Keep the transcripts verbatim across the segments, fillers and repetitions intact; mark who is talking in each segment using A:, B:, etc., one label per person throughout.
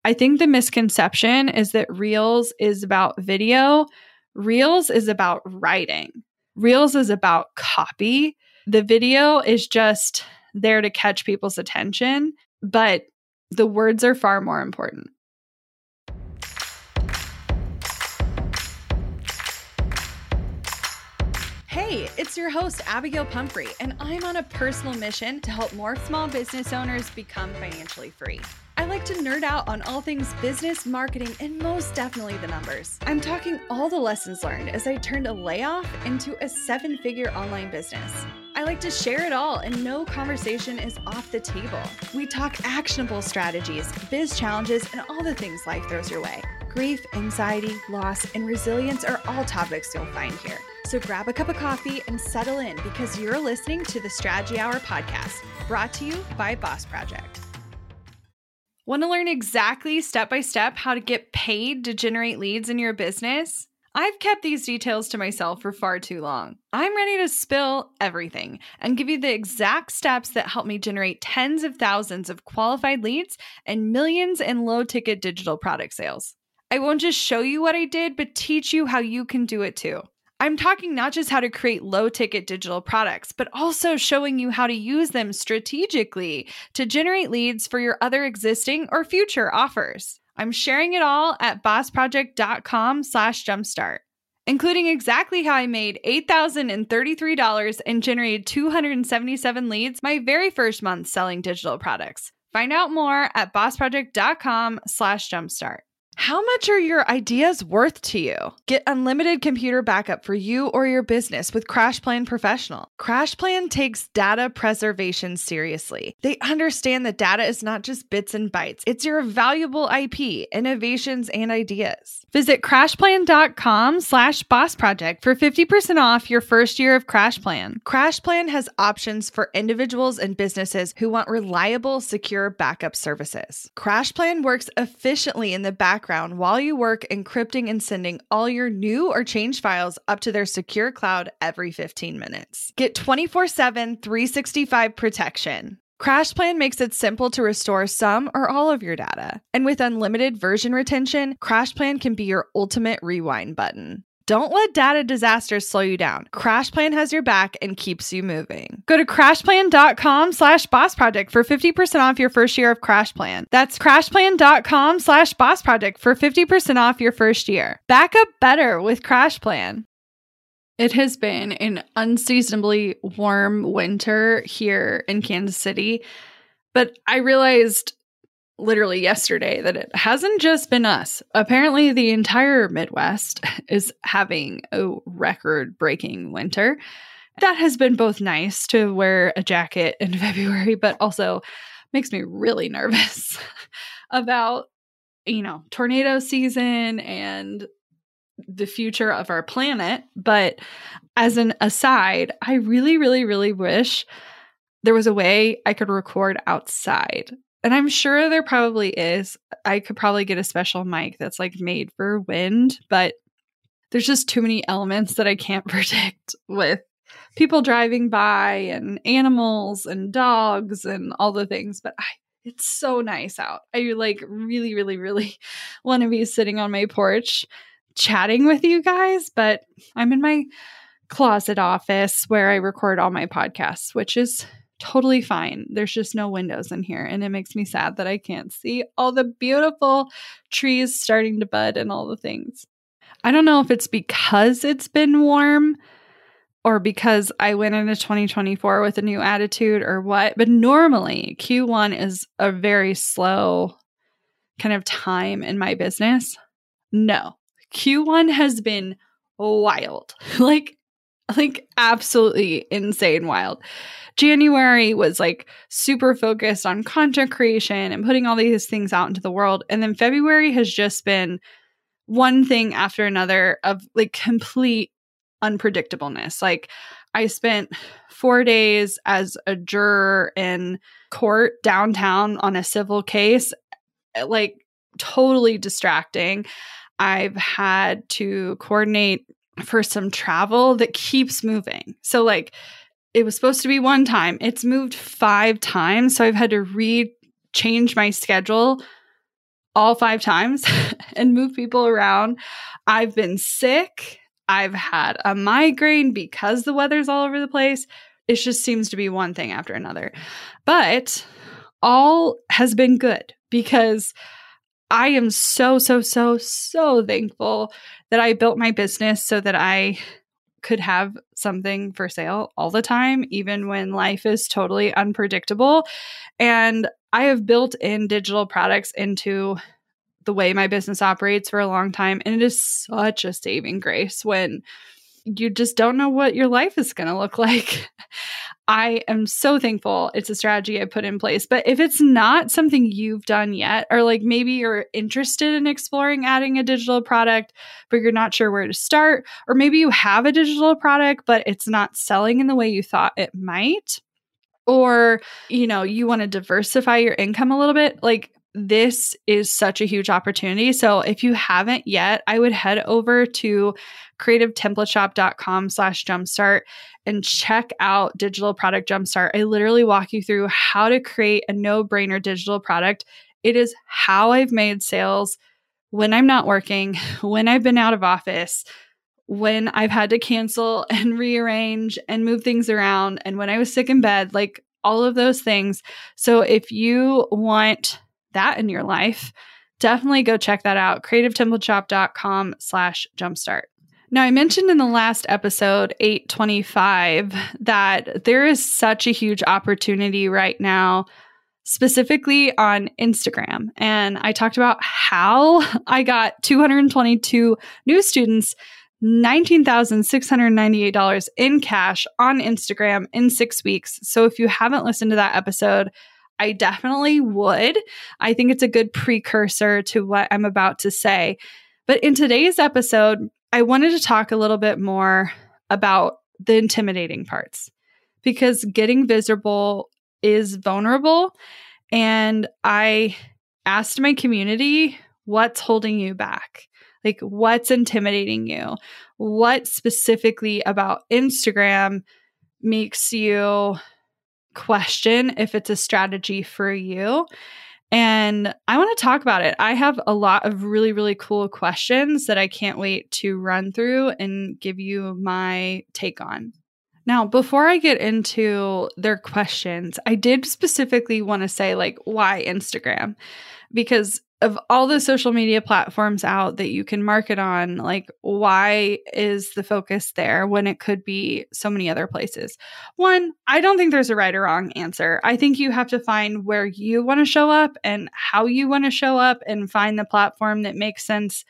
A: I think the misconception is that Reels is about video. Reels is about writing. Reels is about copy. The video is just there to catch people's attention, but the words are far more important. Hey, it's your host, Abigail Pumphrey, and I'm on a personal mission to help more small business owners become financially free. I like to nerd out on all things business, marketing, and most definitely the numbers. I'm talking all the lessons learned as I turned a layoff into a seven-figure online business. I like to share it all, and no conversation is off the table. We talk actionable strategies, biz challenges, and all the things life throws your way. Grief, anxiety, loss, and resilience are all topics you'll find here. So grab a cup of coffee and settle in because you're listening to the Strategy Hour podcast, brought to you by Boss Project. Want to learn exactly step-by-step how to get paid to generate leads in your business? I've kept these details to myself for far too long. I'm ready to spill everything and give you the exact steps that help me generate tens of thousands of qualified leads and millions in low-ticket digital product sales. I won't just show you what I did, but teach you how you can do it too. I'm talking not just how to create low-ticket digital products, but also showing you how to use them strategically to generate leads for your other existing or future offers. I'm sharing it all at bossproject.com slash jumpstart, including exactly how I made eight thousand thirty-three dollars and generated two hundred seventy-seven leads my very first month selling digital products. Find out more at bossproject.com slash jumpstart. How much are your ideas worth to you? Get unlimited computer backup for you or your business with CrashPlan Professional. CrashPlan takes data preservation seriously. They understand that data is not just bits and bytes. It's your valuable I P, innovations, and ideas. Visit crashplan.com slash boss project for fifty percent off your first year of CrashPlan. CrashPlan has options for individuals and businesses who want reliable, secure backup services. CrashPlan works efficiently in the background while you work, encrypting and sending all your new or changed files up to their secure cloud every fifteen minutes. Get twenty-four seven, three sixty-five protection. CrashPlan makes it simple to restore some or all of your data. And with unlimited version retention, CrashPlan can be your ultimate rewind button. Don't let data disasters slow you down. CrashPlan has your back and keeps you moving. Go to crashplan.com slash boss project for fifty percent off your first year of CrashPlan. That's crashplan.com slash boss project for fifty percent off your first year. Back up better with CrashPlan. It has been an unseasonably warm winter here in Kansas City, but I realized literally yesterday that it hasn't just been us. Apparently, the entire Midwest is having a record-breaking winter. That has been both nice to wear a jacket in February, but also makes me really nervous about, you know, tornado season and the future of our planet. But as an aside, I really, really, really wish there was a way I could record outside. And I'm sure there probably is. I could probably get a special mic that's like made for wind, but there's just too many elements that I can't predict with people driving by and animals and dogs and all the things. But I, it's so nice out. I like really, really, really want to be sitting on my porch chatting with you guys, but I'm in my closet office where I record all my podcasts, which is totally fine. There's just no windows in here. And it makes me sad that I can't see all the beautiful trees starting to bud and all the things. I don't know if it's because it's been warm or because I went into twenty twenty-four with a new attitude or what, but normally Q one is a very slow kind of time in my business. No, Q one has been wild, like, like absolutely insane wild. January was like super focused on content creation and putting all these things out into the world. And then February has just been one thing after another of like complete unpredictableness. Like I spent four days as a juror in court downtown on a civil case, like totally distracting. I've had to coordinate for some travel that keeps moving. So like it was supposed to be one time. It's moved five times. So I've had to re change my schedule all five times and move people around. I've been sick. I've had a migraine because the weather's all over the place. It just seems to be one thing after another. But all has been good because I am so, so, so, so thankful that I built my business so that I could have something for sale all the time, even when life is totally unpredictable. And I have built in digital products into the way my business operates for a long time. And it is such a saving grace when you just don't know what your life is going to look like. I am so thankful it's a strategy I put in place. But if it's not something you've done yet, or like maybe you're interested in exploring adding a digital product, but you're not sure where to start, or maybe you have a digital product, but it's not selling in the way you thought it might, or, you know, you want to diversify your income a little bit, like this is such a huge opportunity. So if you haven't yet, I would head over to creativetemplateshop.com slash jumpstart and check out Digital Product Jumpstart. I literally walk you through how to create a no-brainer digital product. It is how I've made sales when I'm not working, when I've been out of office, when I've had to cancel and rearrange and move things around, and when I was sick in bed, like all of those things. So if you want that in your life, definitely go check that out. creativetemplateshop.com slash jumpstart. Now, I mentioned in the last episode, eight twenty-five, that there is such a huge opportunity right now, specifically on Instagram. And I talked about how I got two hundred twenty-two new students, nineteen thousand six hundred ninety-eight dollars in cash on Instagram in six weeks. So if you haven't listened to that episode, I definitely would. I think it's a good precursor to what I'm about to say. But in today's episode, I wanted to talk a little bit more about the intimidating parts, because getting visible is vulnerable. And I asked my community, what's holding you back? Like, what's intimidating you? What specifically about Instagram makes you question if it's a strategy for you? And I want to talk about it. I have a lot of really, really cool questions that I can't wait to run through and give you my take on. Now, before I get into their questions, I did specifically want to say, like, why Instagram? Because of all the social media platforms out that you can market on, like, why is the focus there when it could be so many other places? One, I don't think there's a right or wrong answer. I think you have to find where you want to show up and how you want to show up and find the platform that makes sense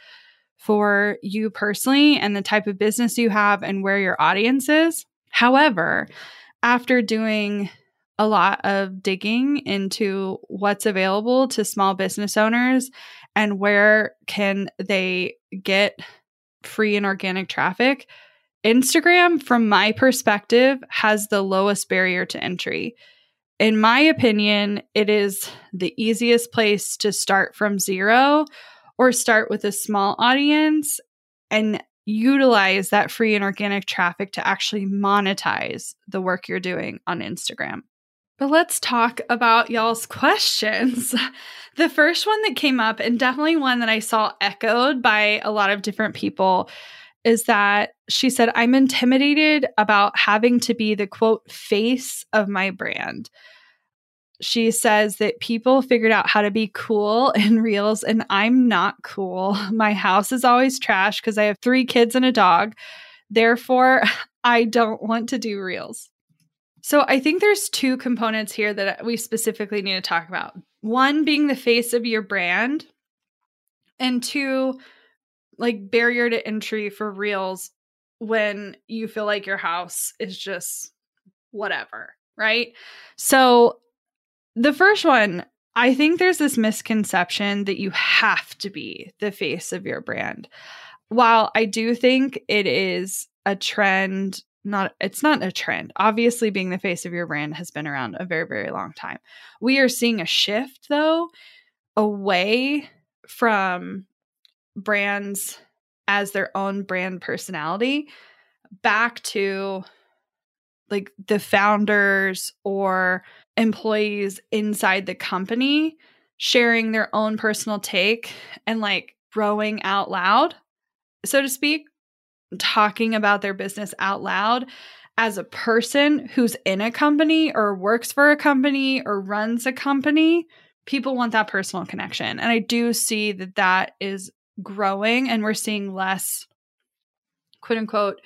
A: for you personally and the type of business you have and where your audience is. However, after doing a lot of digging into what's available to small business owners and where can they get free and organic traffic, Instagram, from my perspective, has the lowest barrier to entry. In my opinion, it is the easiest place to start from zero or start with a small audience and utilize that free and organic traffic to actually monetize the work you're doing on Instagram. But let's talk about y'all's questions. The first one that came up, and definitely one that I saw echoed by a lot of different people, is that she said, I'm intimidated about having to be the, quote, face of my brand. She says that people figured out how to be cool in Reels, and I'm not cool. My house is always trash because I have three kids and a dog. Therefore, I don't want to do Reels. So I think there's two components here that we specifically need to talk about. One being the face of your brand, and two, like, barrier to entry for Reels when you feel like your house is just whatever, right? So the first one, I think there's this misconception that you have to be the face of your brand. While I do think it is a trend, not it's not a trend. Obviously, being the face of your brand has been around a very, very long time. We are seeing a shift, though, away from brands as their own brand personality back to like the founders or employees inside the company sharing their own personal take and like growing out loud, so to speak, talking about their business out loud as a person who's in a company or works for a company or runs a company. People want that personal connection. And I do see that that is growing, and we're seeing less, quote unquote,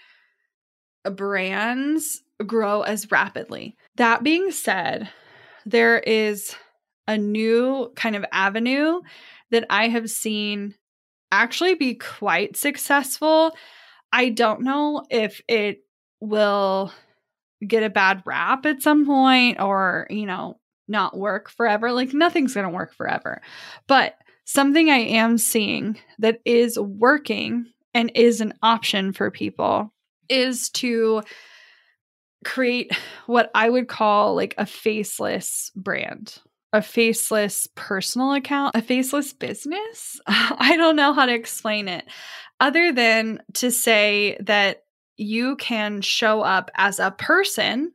A: brands grow as rapidly. That being said, there is a new kind of avenue that I have seen actually be quite successful. I don't know if it will get a bad rap at some point or, you know, not work forever. Like nothing's going to work forever. But something I am seeing that is working and is an option for people is to create what I would call like a faceless brand, a faceless personal account, a faceless business. I don't know how to explain it other than to say that you can show up as a person,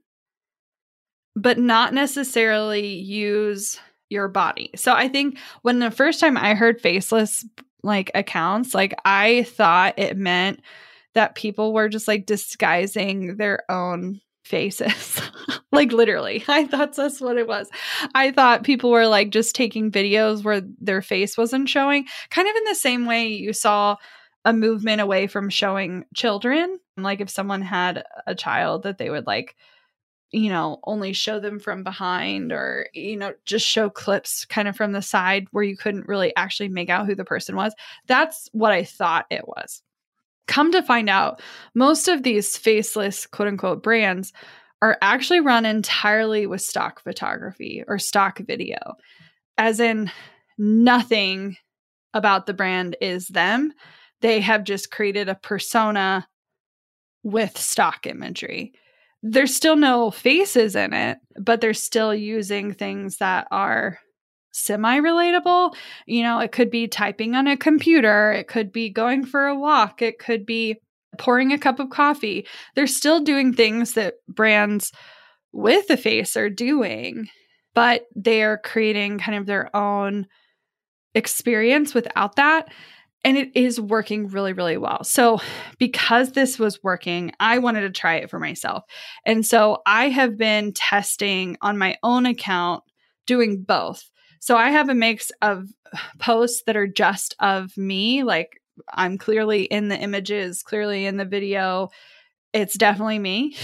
A: but not necessarily use your body. So I think when the first time I heard faceless like accounts, like I thought it meant that people were just like disguising their own faces. Like literally, I thought that's what it was. I thought people were like just taking videos where their face wasn't showing, kind of in the same way you saw a movement away from showing children. Like if someone had a child that they would like, you know, only show them from behind or, you know, just show clips kind of from the side where you couldn't really actually make out who the person was. That's what I thought it was. Come to find out, most of these faceless, quote unquote, brands are actually run entirely with stock photography or stock video, as in nothing about the brand is them. They have just created a persona with stock imagery. There's still no faces in it, but they're still using things that are semi-relatable. You know, it could be typing on a computer. It could be going for a walk. It could be pouring a cup of coffee. They're still doing things that brands with a face are doing, but they are creating kind of their own experience without that. And it is working really, really well. So because this was working, I wanted to try it for myself. And so I have been testing on my own account, doing both. So I have a mix of posts that are just of me, like I'm clearly in the images, clearly in the video. It's definitely me.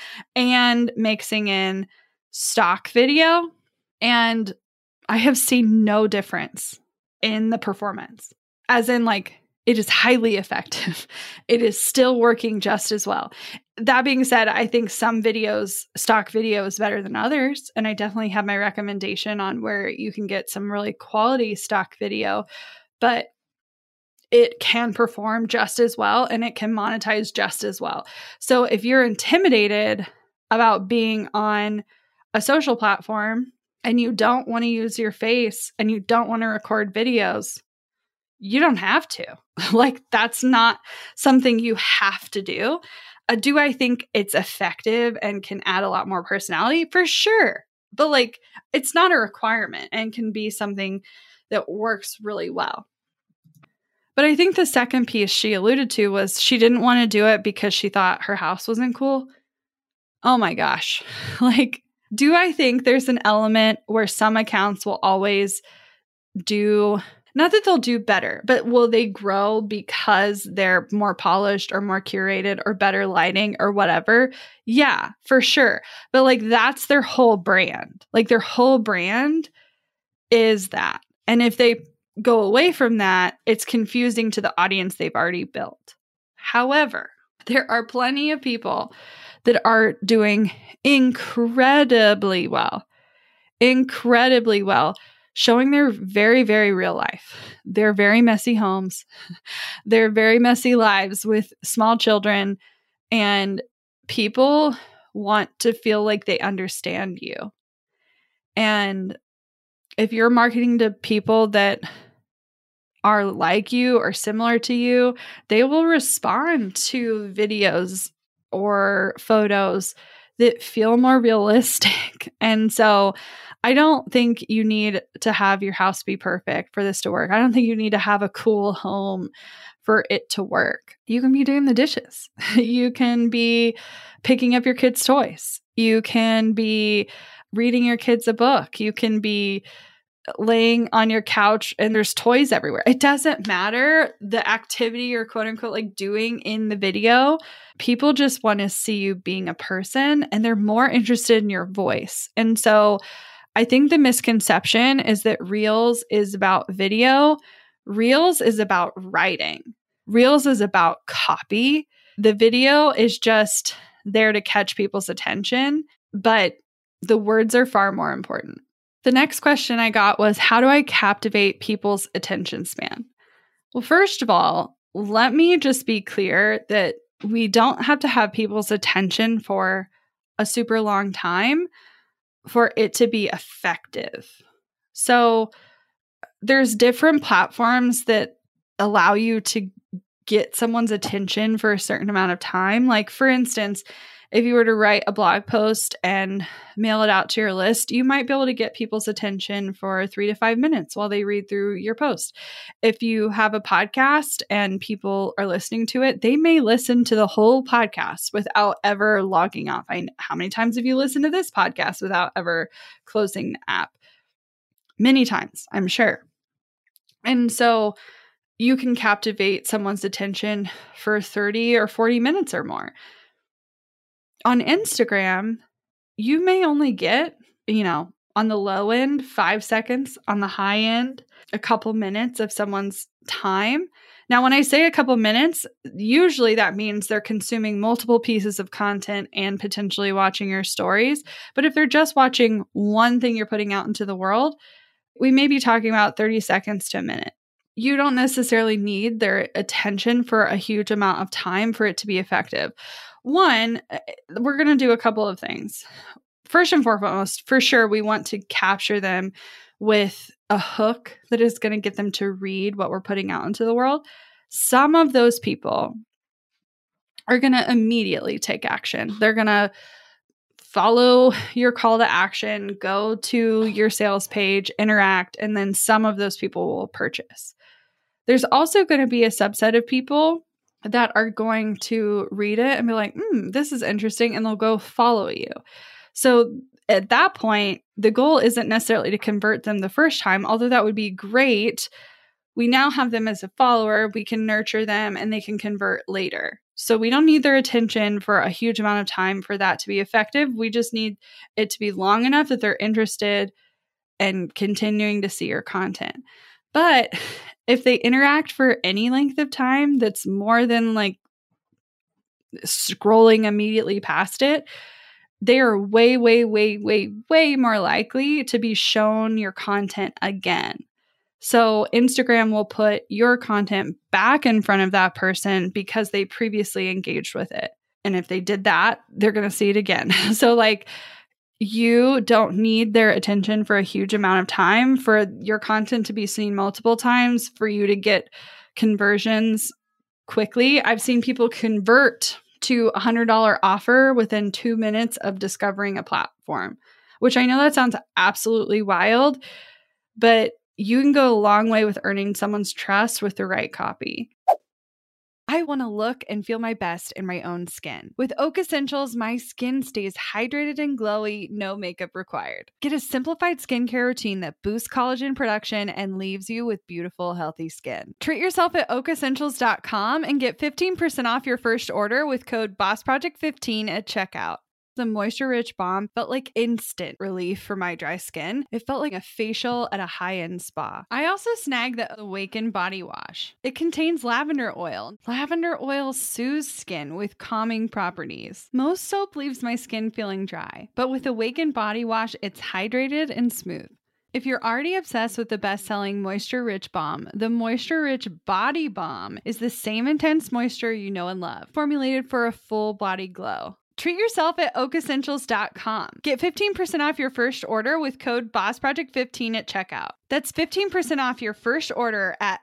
A: And mixing in stock video. And I have seen no difference in the performance. As in, like, it is highly effective. It is still working just as well. That being said, I think some videos, stock video is better than others. And I definitely have my recommendation on where you can get some really quality stock video, but it can perform just as well and it can monetize just as well. So if you're intimidated about being on a social platform and you don't want to use your face and you don't want to record videos, you don't have to. Like, that's not something you have to do. Uh, do I think it's effective and can add a lot more personality? For sure. But like, it's not a requirement and can be something that works really well. But I think the second piece she alluded to was she didn't want to do it because she thought her house wasn't cool. Oh my gosh. Like, do I think there's an element where some accounts will always do, not that they'll do better, but will they grow because they're more polished or more curated or better lighting or whatever? Yeah, for sure. But like, that's their whole brand. Like, their whole brand is that. And if they go away from that, it's confusing to the audience they've already built. However, there are plenty of people that are doing incredibly well, incredibly well, showing their very, very real life, their very messy homes, their very messy lives with small children, and people want to feel like they understand you. And if you're marketing to people that are like you or similar to you, they will respond to videos or photos that feel more realistic. And so I don't think you need to have your house be perfect for this to work. I don't think you need to have a cool home for it to work. You can be doing the dishes. You can be picking up your kids' toys. You can be reading your kids a book. You can be laying on your couch and there's toys everywhere. It doesn't matter the activity you're quote unquote like doing in the video. People just want to see you being a person and they're more interested in your voice. And so I think the misconception is that Reels is about video. Reels is about writing. Reels is about copy. The video is just there to catch people's attention, but the words are far more important. The next question I got was, how do I captivate people's attention span? Well, first of all, let me just be clear that we don't have to have people's attention for a super long time for it to be effective. So there's different platforms that allow you to get someone's attention for a certain amount of time. Like, for instance, if you were to write a blog post and mail it out to your list, you might be able to get people's attention for three to five minutes while they read through your post. If you have a podcast and people are listening to it, they may listen to the whole podcast without ever logging off. I, how many times have you listened to this podcast without ever closing the app? Many times, I'm sure. And so you can captivate someone's attention for thirty or forty minutes or more. On Instagram, you may only get, you know, on the low end, five seconds, on the high end, a couple minutes of someone's time. Now, when I say a couple minutes, usually that means they're consuming multiple pieces of content and potentially watching your stories. But if they're just watching one thing you're putting out into the world, we may be talking about thirty seconds to a minute. You don't necessarily need their attention for a huge amount of time for it to be effective. One, we're going to do a couple of things. First and foremost, for sure, we want to capture them with a hook that is going to get them to read what we're putting out into the world. Some of those people are going to immediately take action. They're going to follow your call to action, go to your sales page, interact, and then some of those people will purchase. There's also going to be a subset of people that are going to read it and be like, hmm, this is interesting, and they'll go follow you. So at that point, the goal isn't necessarily to convert them the first time, although that would be great. We now have them as a follower, we can nurture them, and they can convert later. So we don't need their attention for a huge amount of time for that to be effective. We just need it to be long enough that they're interested and continuing to see your content. But if they interact for any length of time that's more than like scrolling immediately past it, they are way, way, way, way, way more likely to be shown your content again. So Instagram will put your content back in front of that person because they previously engaged with it. And if they did that, they're going to see it again. So like, you don't need their attention for a huge amount of time for your content to be seen multiple times for you to get conversions quickly. I've seen people convert to a one hundred dollars offer within two minutes of discovering a platform, which I know that sounds absolutely wild, but you can go a long way with earning someone's trust with the right copy. I want to look and feel my best in my own skin. With Oak Essentials, my skin stays hydrated and glowy, no makeup required. Get a simplified skincare routine that boosts collagen production and leaves you with beautiful, healthy skin. Treat yourself at oak essentials dot com and get fifteen percent off your first order with code boss project fifteen at checkout. The Moisture Rich Balm felt like instant relief for my dry skin. It felt like a facial at a high-end spa. I also snagged the Awaken Body Wash. It contains lavender oil. Lavender oil soothes skin with calming properties. Most soap leaves my skin feeling dry, but with Awaken Body Wash, it's hydrated and smooth. If you're already obsessed with the best-selling Moisture Rich Balm, the Moisture Rich Body Balm is the same intense moisture you know and love, formulated for a full body glow. Treat yourself at oak essentials dot com. Get fifteen percent off your first order with code boss project fifteen at checkout. That's fifteen percent off your first order at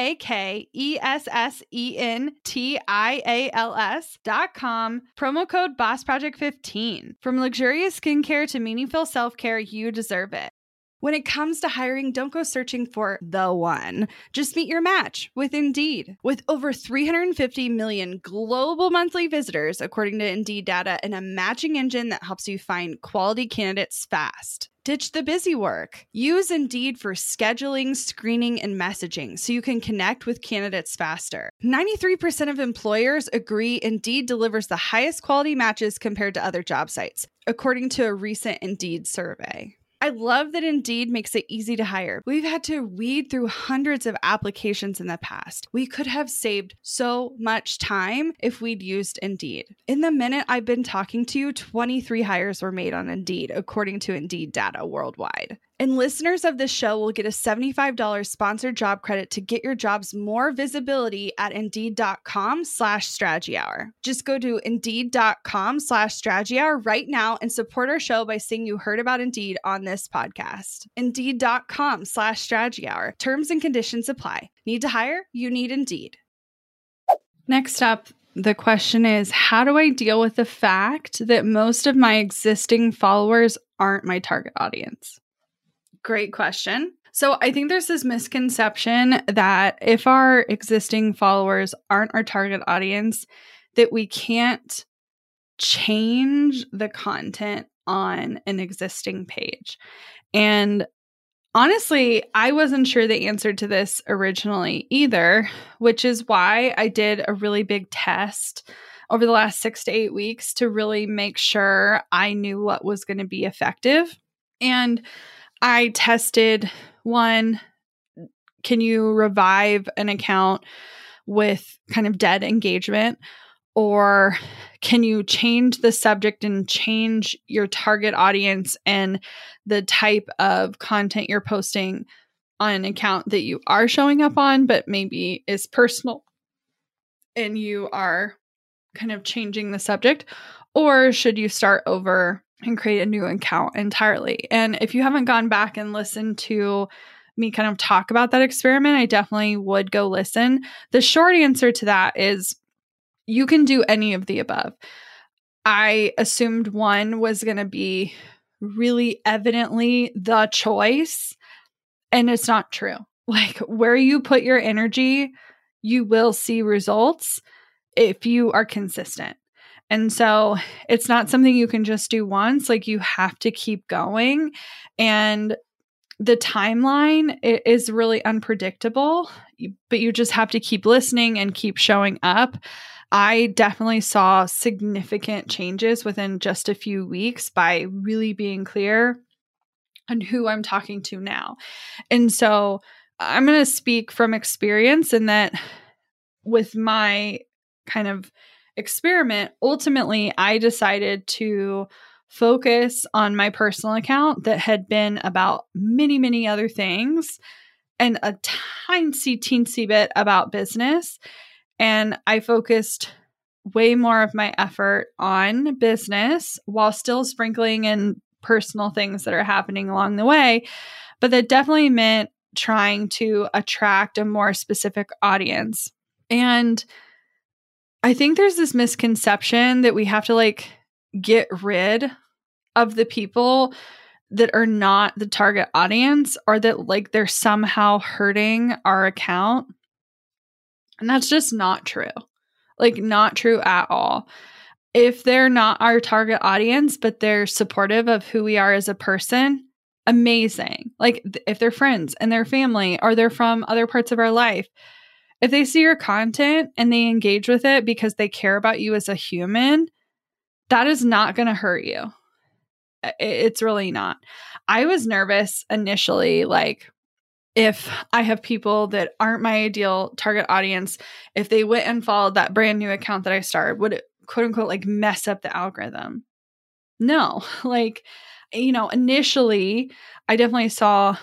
A: O-A-K-E-S-S-E-N-T-I-A-L-S dot com. Promo code Boss Project fifteen. From luxurious skincare to meaningful self-care, you deserve it. When it comes to hiring, don't go searching for the one. Just meet your match with Indeed. With over three hundred fifty million global monthly visitors, according to Indeed data, and a matching engine that helps you find quality candidates fast. Ditch the busy work. Use Indeed for scheduling, screening, and messaging so you can connect with candidates faster. ninety-three percent of employers agree Indeed delivers the highest quality matches compared to other job sites, according to a recent Indeed survey. I love that Indeed makes it easy to hire. We've had to weed through hundreds of applications in the past. We could have saved so much time if we'd used Indeed. In the minute I've been talking to you, twenty-three hires were made on Indeed, according to Indeed data worldwide. And listeners of this show will get a seventy-five dollars sponsored job credit to get your jobs more visibility at Indeed.com slash Strategy Hour. Just go to Indeed.com slash Strategy Hour right now and support our show by saying you heard about Indeed on this podcast. Indeed.com slash Strategy Hour. Terms and conditions apply. Need to hire? You need Indeed. Next up, the question is, how do I deal with the fact that most of my existing followers aren't my target audience? Great question. So I think there's this misconception that if our existing followers aren't our target audience, that we can't change the content on an existing page. And honestly, I wasn't sure the answer to this originally either, which is why I did a really big test over the last six to eight weeks to really make sure I knew what was going to be effective. And I tested one, can you revive an account with kind of dead engagement? Or can you change the subject and change your target audience and the type of content you're posting on an account that you are showing up on, but maybe is personal and you are kind of changing the subject? Or should you start over and create a new account entirely? And if you haven't gone back and listened to me kind of talk about that experiment, I definitely would go listen. The short answer to that is you can do any of the above. I assumed one was going to be really evidently the choice, and it's not true. Like, where you put your energy, you will see results if you are consistent. And so it's not something you can just do once. Like, you have to keep going. And the timeline is really unpredictable, but you just have to keep listening and keep showing up. I definitely saw significant changes within just a few weeks by really being clear on who I'm talking to now. And so I'm going to speak from experience in that with my kind of experiment, ultimately, I decided to focus on my personal account that had been about many, many other things and a tiny, teensy bit about business. And I focused way more of my effort on business while still sprinkling in personal things that are happening along the way. But that definitely meant trying to attract a more specific audience. And I think there's this misconception that we have to like get rid of the people that are not the target audience, or that like they're somehow hurting our account. And that's just not true. Like, not true at all. If they're not our target audience, but they're supportive of who we are as a person, amazing. Like, th- if they're friends and their family, or they're from other parts of our life, if they see your content and they engage with it because they care about you as a human, that is not going to hurt you. It's really not. I was nervous initially, like, if I have people that aren't my ideal target audience, if they went and followed that brand new account that I started, would it, quote unquote, like mess up the algorithm? No, like, you know, initially I definitely saw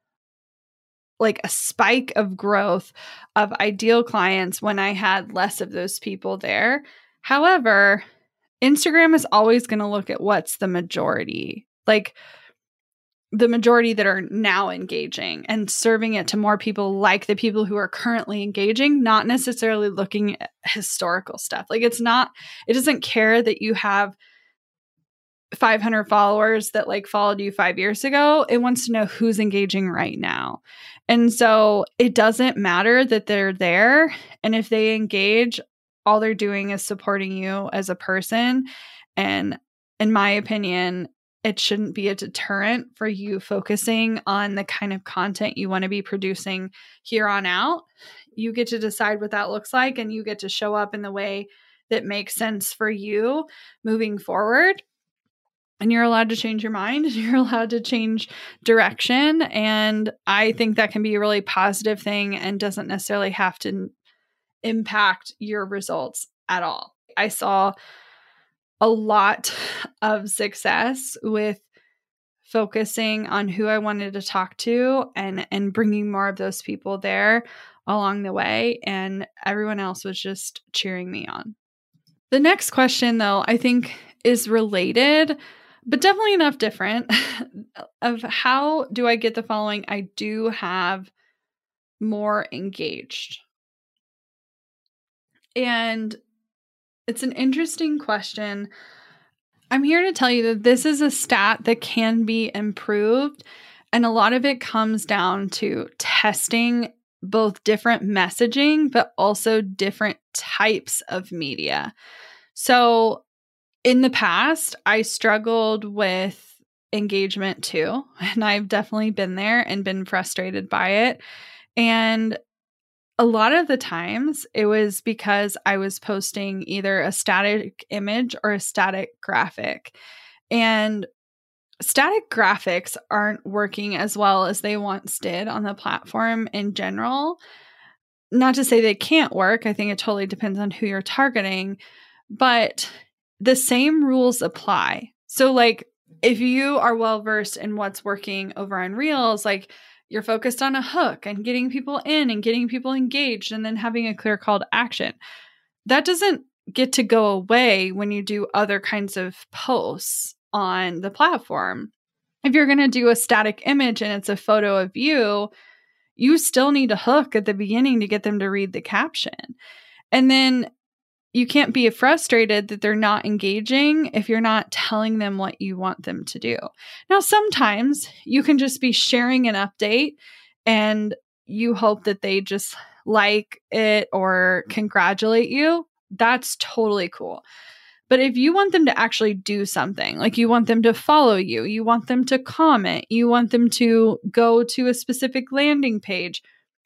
A: like a spike of growth of ideal clients when I had less of those people there. However, Instagram is always going to look at what's the majority. Like, the majority that are now engaging and serving it to more people like the people who are currently engaging, not necessarily looking at historical stuff. Like it's not, it doesn't care that you have five hundred followers that like followed you five years ago. It wants to know who's engaging right now. And so it doesn't matter that they're there. And if they engage, all they're doing is supporting you as a person. And in my opinion, it shouldn't be a deterrent for you focusing on the kind of content you want to be producing here on out. You get to decide what that looks like, and you get to show up in the way that makes sense for you moving forward. And you're allowed to change your mind. You're allowed to change direction. And I think that can be a really positive thing and doesn't necessarily have to impact your results at all. I saw a lot of success with focusing on who I wanted to talk to and, and bringing more of those people there along the way. And everyone else was just cheering me on. The next question, though, I think is related, but definitely enough different of how do I get the following I do have more engaged? And it's an interesting question. I'm here to tell you that this is a stat that can be improved. And a lot of it comes down to testing both different messaging, but also different types of media. So in the past, I struggled with engagement too. And I've definitely been there and been frustrated by it. And a lot of the times it was because I was posting either a static image or a static graphic. And static graphics aren't working as well as they once did on the platform in general. Not to say they can't work. I think it totally depends on who you're targeting. But the same rules apply. So like if you are well versed in what's working over on Reels, like you're focused on a hook and getting people in and getting people engaged and then having a clear call to action. That doesn't get to go away when you do other kinds of posts on the platform. If you're going to do a static image and it's a photo of you, you still need a hook at the beginning to get them to read the caption. And then you can't be frustrated that they're not engaging if you're not telling them what you want them to do. Now, sometimes you can just be sharing an update and you hope that they just like it or congratulate you. That's totally cool. But if you want them to actually do something, like you want them to follow you, you want them to comment, you want them to go to a specific landing page,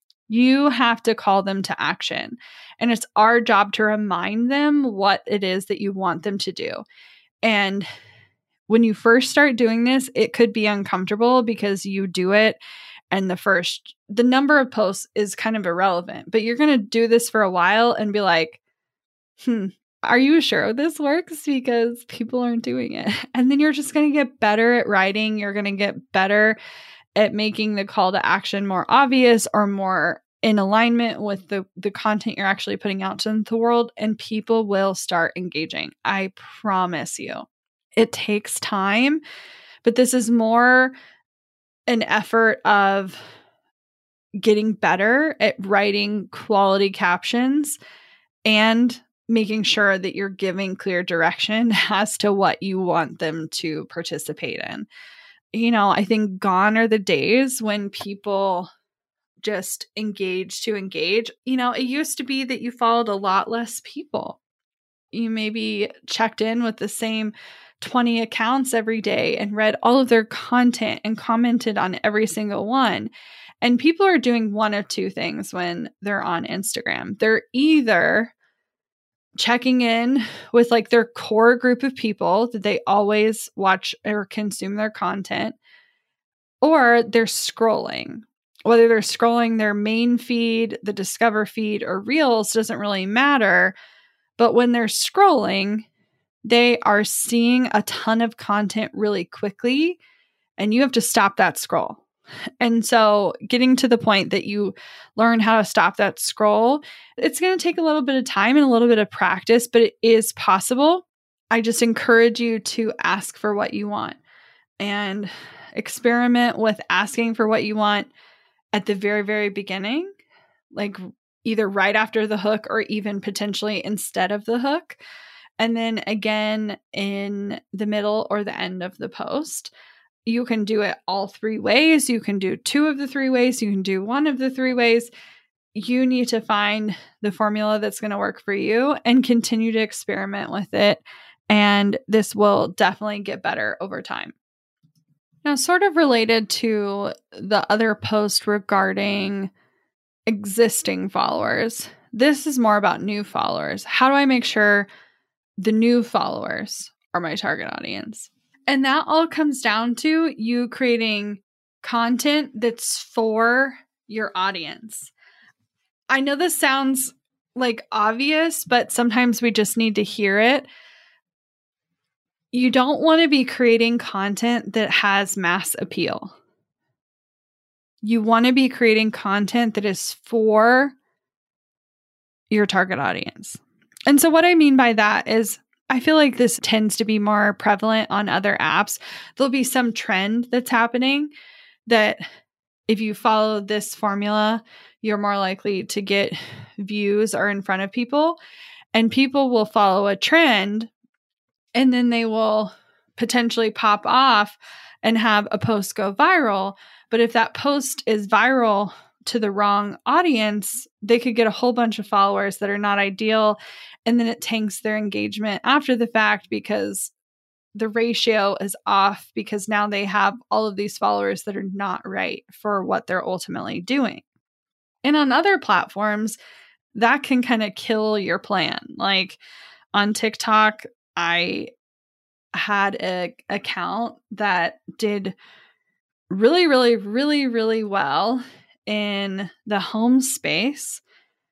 A: you have to call them to action. And it's our job to remind them what it is that you want them to do. And when you first start doing this, it could be uncomfortable because you do it and the first, the number of posts is kind of irrelevant, but you're going to do this for a while and be like, hmm, are you sure this works? Because people aren't doing it. And then you're just going to get better at writing. You're going to get better at making the call to action more obvious or more in alignment with the, the content you're actually putting out to the world, and people will start engaging. I promise you. It takes time, but this is more an effort of getting better at writing quality captions and making sure that you're giving clear direction as to what you want them to participate in. You know, I think gone are the days when people just engage to engage. You know, it used to be that you followed a lot less people. You maybe checked in with the same twenty accounts every day and read all of their content and commented on every single one. And people are doing one of two things when they're on Instagram. They're either checking in with like their core group of people that they always watch or consume their content, or they're scrolling. Whether they're scrolling their main feed, the Discover feed, or Reels doesn't really matter. But when they're scrolling, they are seeing a ton of content really quickly, and you have to stop that scroll. And so getting to the point that you learn how to stop that scroll, it's going to take a little bit of time and a little bit of practice, but it is possible. I just encourage you to ask for what you want. And experiment with asking for what you want at the very, very beginning, like either right after the hook or even potentially instead of the hook. And then again in the middle or the end of the post. You can do it all three ways. You can do two of the three ways. You can do one of the three ways. You need to find the formula that's going to work for you and continue to experiment with it. And this will definitely get better over time. Now, sort of related to the other post regarding existing followers, this is more about new followers. How do I make sure the new followers are my target audience? And that all comes down to you creating content that's for your audience. I know this sounds like obvious, but sometimes we just need to hear it. You don't want to be creating content that has mass appeal. You want to be creating content that is for your target audience. And so what I mean by that is I feel like this tends to be more prevalent on other apps. There'll be some trend that's happening that if you follow this formula, you're more likely to get views or in front of people. And people will follow a trend and then they will potentially pop off and have a post go viral. But if that post is viral to the wrong audience, they could get a whole bunch of followers that are not ideal. And then it tanks their engagement after the fact because the ratio is off because now they have all of these followers that are not right for what they're ultimately doing. And on other platforms, that can kind of kill your plan. Like on TikTok, I had an account that did really, really, really, really well in the home space.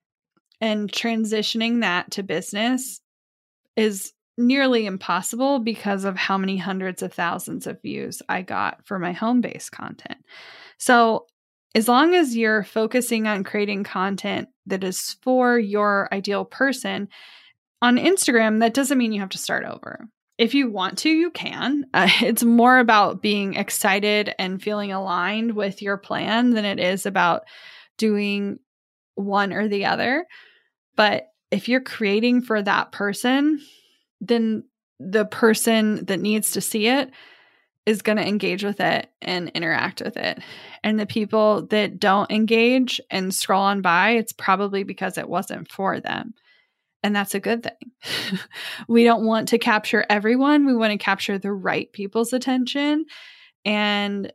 A: And transitioning that to business is nearly impossible because of how many hundreds of thousands of views I got for my home-based content. So as long as you're focusing on creating content that is for your ideal person on Instagram, that doesn't mean you have to start over. If you want to, you can. Uh, it's more about being excited and feeling aligned with your plan than it is about doing one or the other. But if you're creating for that person, then the person that needs to see it is going to engage with it and interact with it. And the people that don't engage and scroll on by, it's probably because it wasn't for them. And that's a good thing. We don't want to capture everyone. We want to capture the right people's attention. And,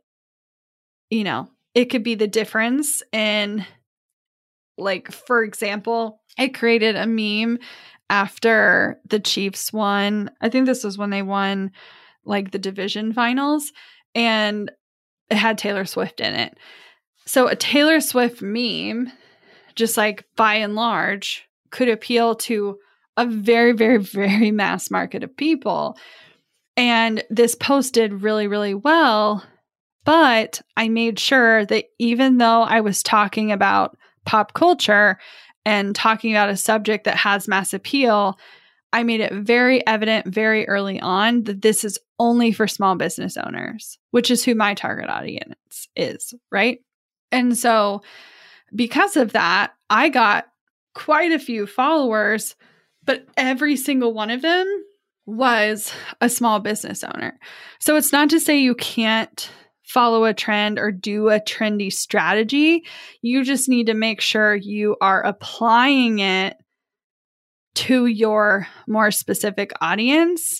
A: you know, it could be the difference in, like, for example, I created a meme after the Chiefs won. I think this was when they won like the division finals, and it had Taylor Swift in it. So a Taylor Swift meme, just like by and large, could appeal to a very, very, very mass market of people. And this post did really, really well. But I made sure that even though I was talking about pop culture and talking about a subject that has mass appeal, I made it very evident very early on that this is only for small business owners, which is who my target audience is, right? And so because of that, I got quite a few followers, but every single one of them was a small business owner. So it's not to say you can't follow a trend or do a trendy strategy. You just need to make sure you are applying it to your more specific audience.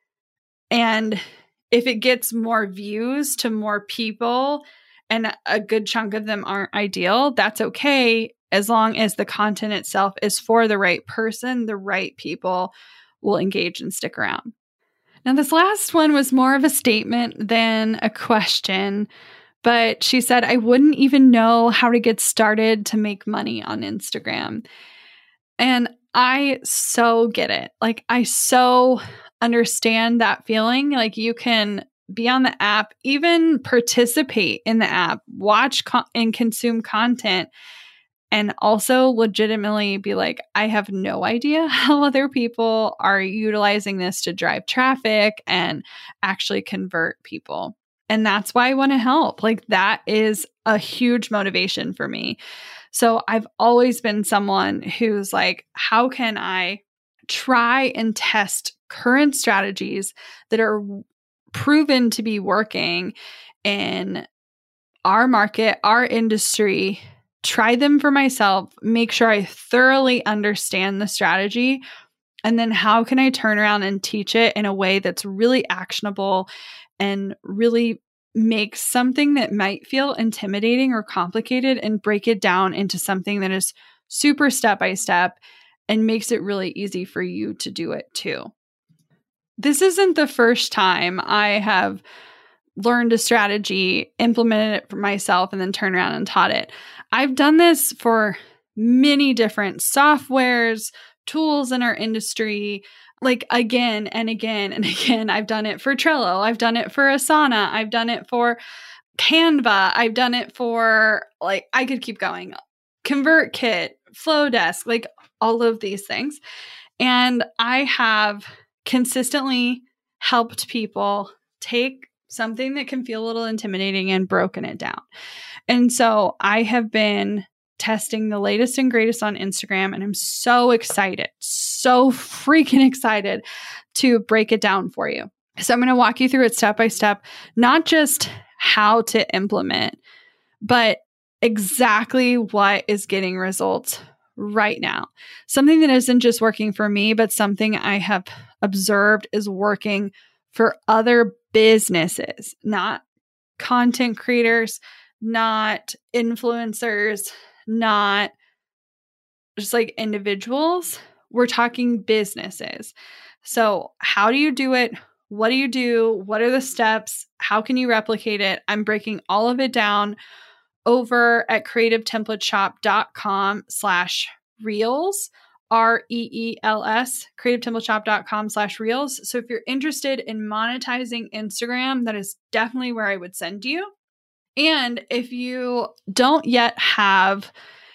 A: And if it gets more views to more people and a good chunk of them aren't ideal, that's okay, as long as the content itself is for the right person. The right people will engage and stick around. Now, this last one was more of a statement than a question, but she said, I wouldn't even know how to get started to make money on Instagram. And I so get it. Like, I so understand that feeling. Like, you can be on the app, even participate in the app, watch co- and consume content, and also legitimately be like, I have no idea how other people are utilizing this to drive traffic and actually convert people. And that's why I want to help. Like that is a huge motivation for me. So I've always been someone who's like, how can I try and test current strategies that are proven to be working in our market, our industry, try them for myself, make sure I thoroughly understand the strategy, and then how can I turn around and teach it in a way that's really actionable and really make something that might feel intimidating or complicated and break it down into something that is super step by step and makes it really easy for you to do it too. This isn't the first time I have learned a strategy, implemented it for myself, and then turned around and taught it. I've done this for many different softwares, tools in our industry, like again and again and again. I've done it for Trello. I've done it for Asana. I've done it for Canva. I've done it for, like, I could keep going. ConvertKit, Flowdesk, like all of these things. And I have consistently helped people take something that can feel a little intimidating and broken it down. And so I have been testing the latest and greatest on Instagram, and I'm so excited, so freaking excited to break it down for you. So I'm going to walk you through it step by step, not just how to implement, but exactly what is getting results right now. Something that isn't just working for me, but something I have observed is working for other businesses, not content creators, not influencers, not just like individuals. We're talking businesses. So how do you do it? What do you do? What are the steps? How can you replicate it? I'm breaking all of it down over at creativetemplateshop.com slash reels, R E E L S, creativetemplateshop.com slash reels. So if you're interested in monetizing Instagram, that is definitely where I would send you. And if you don't yet have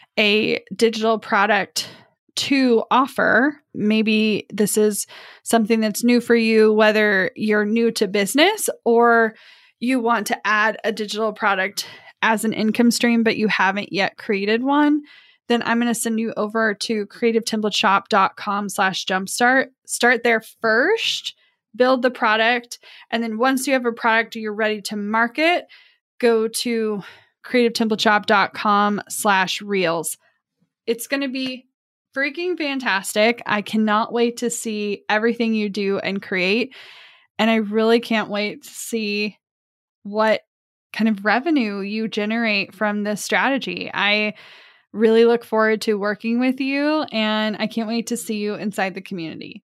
A: a digital product to offer, maybe this is something that's new for you, whether you're new to business or you want to add a digital product as an income stream, but you haven't yet created one, then I'm going to send you over to creativetemplateshop.com slash jumpstart. Start there first, build the product. And then once you have a product you're ready to market, go to creativetemplateshop.com slash reels. It's going to be freaking fantastic. I cannot wait to see everything you do and create. And I really can't wait to see what kind of revenue you generate from this strategy. I really look forward to working with you, and I can't wait to see you inside the community.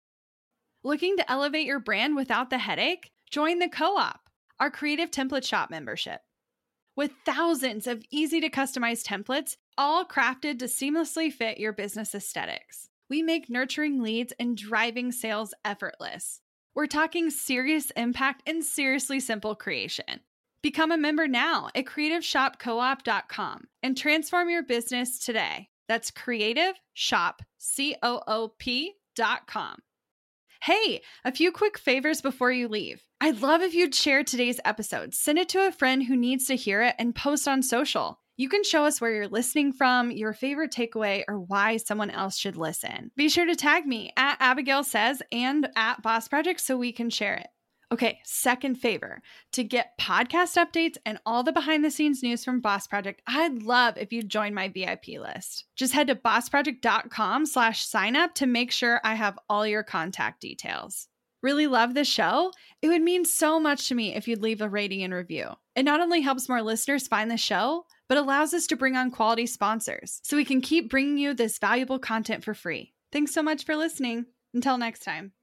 A: Looking to elevate your brand without the headache? Join the Co-op, our Creative Template Shop membership. With thousands of easy to customize templates, all crafted to seamlessly fit your business aesthetics, we make nurturing leads and driving sales effortless. We're talking serious impact and seriously simple creation. Become a member now at creative shop co op dot com and transform your business today. That's creative shop coop dot com. Hey, a few quick favors before you leave. I'd love if you'd share today's episode, send it to a friend who needs to hear it, and post on social. You can show us where you're listening from, your favorite takeaway, or why someone else should listen. Be sure to tag me at Abigail Says and at Boss Project so we can share it. Okay, second favor, to get podcast updates and all the behind the scenes news from Boss Project, I'd love if you'd join my V I P list. Just head to bossproject.com slash sign up to make sure I have all your contact details. Really love the show? It would mean so much to me if you'd leave a rating and review. It not only helps more listeners find the show, but allows us to bring on quality sponsors so we can keep bringing you this valuable content for free. Thanks so much for listening. Until next time.